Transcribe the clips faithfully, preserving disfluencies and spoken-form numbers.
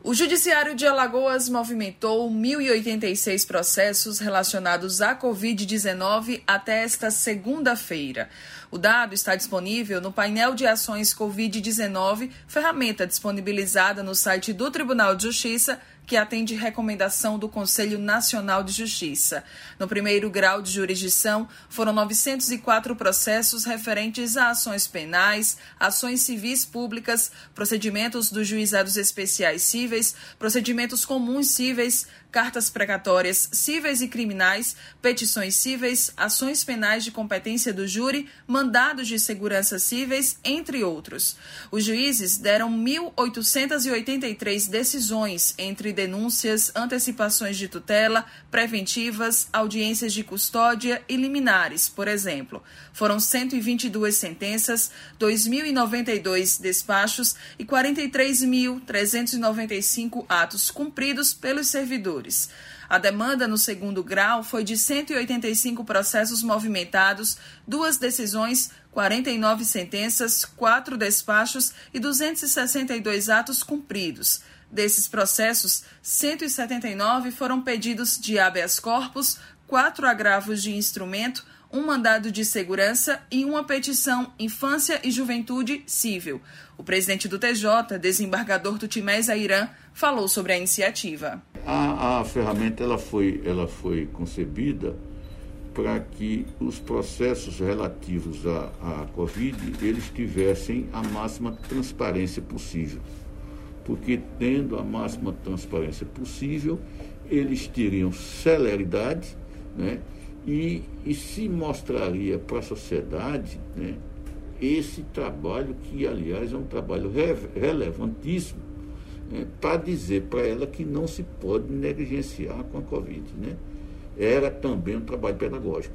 O Judiciário de Alagoas movimentou mil e oitenta e seis processos relacionados à covid dezenove até esta segunda-feira. O dado está disponível no painel de ações covid dezenove, ferramenta disponibilizada no site do Tribunal de Justiça, que atende recomendação do Conselho Nacional de Justiça. No primeiro grau de jurisdição, foram novecentos e quatro processos referentes a ações penais, ações civis públicas, procedimentos dos juizados especiais cíveis, procedimentos comuns cíveis, cartas precatórias cíveis e criminais, petições cíveis, ações penais de competência do júri, mandados de segurança cíveis, entre outros. Os juízes deram mil oitocentas e oitenta e três decisões entre denúncias, antecipações de tutela, preventivas, audiências de custódia e liminares, por exemplo. Foram cento e vinte e duas sentenças, dois mil e noventa e dois despachos e quarenta e três mil trezentos e noventa e cinco atos cumpridos pelos servidores. A demanda no segundo grau foi de cento e oitenta e cinco processos movimentados, duas decisões, quarenta e nove sentenças, quatro despachos e duzentos e sessenta e dois atos cumpridos. Desses processos, cento e setenta e nove foram pedidos de habeas corpus, quatro agravos de instrumento, um mandado de segurança e uma petição Infância e Juventude Cível. O presidente do T J, desembargador Tutimés Airã, falou sobre a iniciativa. A, a ferramenta ela foi, ela foi concebida para que os processos relativos à, à Covid eles tivessem a máxima transparência possível. Porque, tendo a máxima transparência possível, eles teriam celeridade, né? E, e se mostraria para a sociedade, né, esse trabalho, que aliás é um trabalho re, relevantíssimo, né, para dizer para ela que não se pode negligenciar com a Covid. Né? Era também um trabalho pedagógico.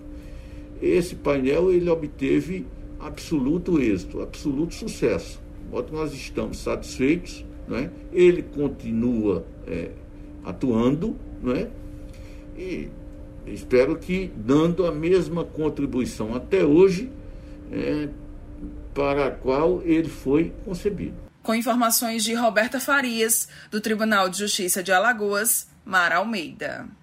Esse painel ele obteve absoluto êxito, absoluto sucesso. De modo que nós estamos satisfeitos, né? Ele continua é, atuando, né? E espero que dando a mesma contribuição até hoje, é, para a qual ele foi concebido. Com informações de Roberta Farias, do Tribunal de Justiça de Alagoas, Mara Almeida.